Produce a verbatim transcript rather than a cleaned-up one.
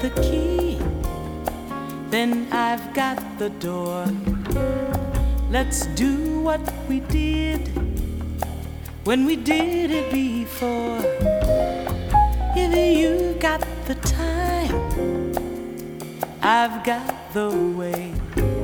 the key, then I've got the door. Let's do what we did when we did it before. If you got the time, I've got the way.